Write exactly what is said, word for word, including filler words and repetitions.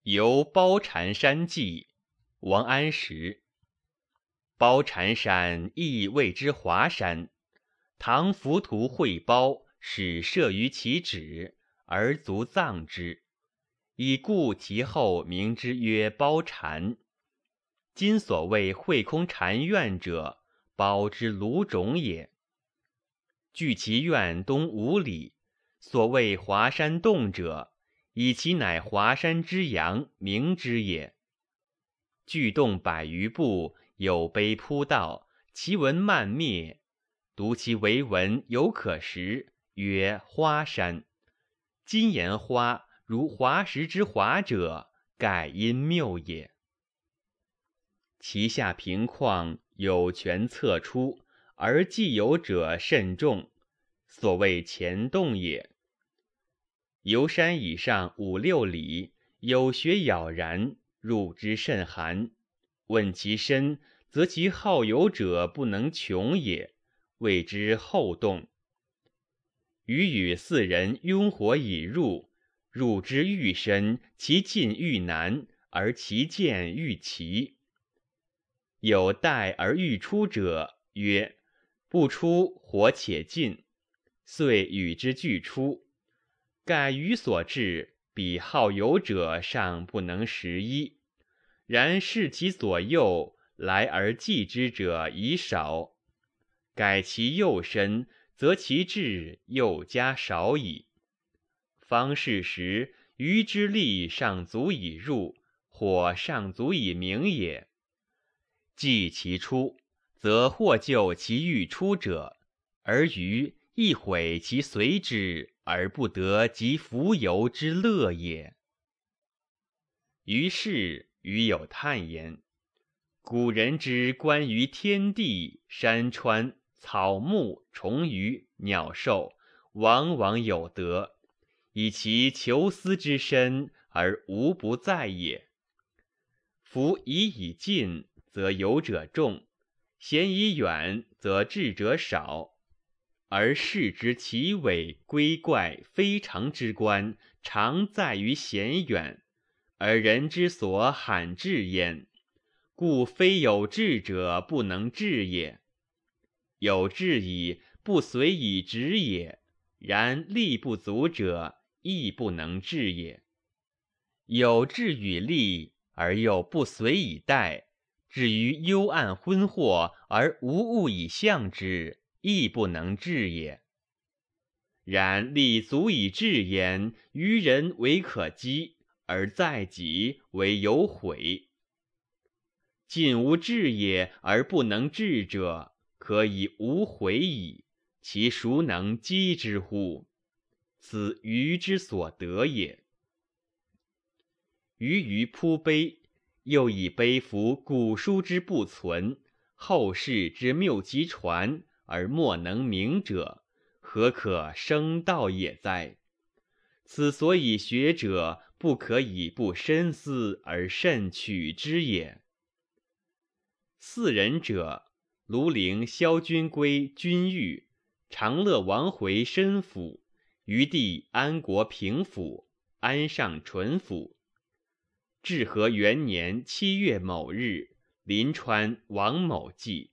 游包禅山记，王安石。包禅山亦谓之华山，唐浮屠会包，始设于其址，而卒葬之，以故其后名之曰包禅。今所谓会空禅院者，包之庐冢也。距其院东五里，所谓华山洞者，以其乃华山之阳，名之也。巨洞百余步，有碑铺道，其文漫灭，读其为文有可识，曰花山。今言花如华石之华者，盖因谬也。其下平旷，有泉侧出，而既有者甚众，所谓前洞也。游山以上五六里，有雪杳然，入之甚寒。问其深，则其好游者不能穷也，谓之后洞。余与四人拥火以入，入之愈深，其进愈难，而其见愈奇。有待而欲出者，曰：不出，火且尽。遂与之俱出。盖余所至，彼好游者尚不能识一，然视其左右，来而继之者已少。改其右深，则其志又加少矣。方是时，余之力尚足以入，火尚足以明也。既其出，则或救其欲出者，而余亦毁其随之，而不得及浮游之乐也。于是余有叹言：古人之观于天地、山川、草木、虫鱼、鸟兽，往往有得，以其求思之深，而无不在也。夫疑以近，则游者众；嫌以远，则智者少。而视之奇伟归怪非常之观，常在于嫌远，而人之所罕至焉，故非有志者不能至也。有志矣，不随以直也，然力不足者，亦不能至也。有志与力，而又不随以待，至于幽暗昏惑，而无物以象之，亦不能至也。然力足以至焉，于人为可击，而在己为有悔。尽无志也而不能至者，可以无悔矣，其孰能击之乎？此余之所得也。余于铺碑，又以碑服古书之不存，后世之谬其传，而莫能明者，何可生道也哉？此所以学者不可以不深思而慎取之也。四人者，庐陵萧君归君御，长乐王回申府，余地安国平府，安上淳府。至和元年七月某日，临川王某祭。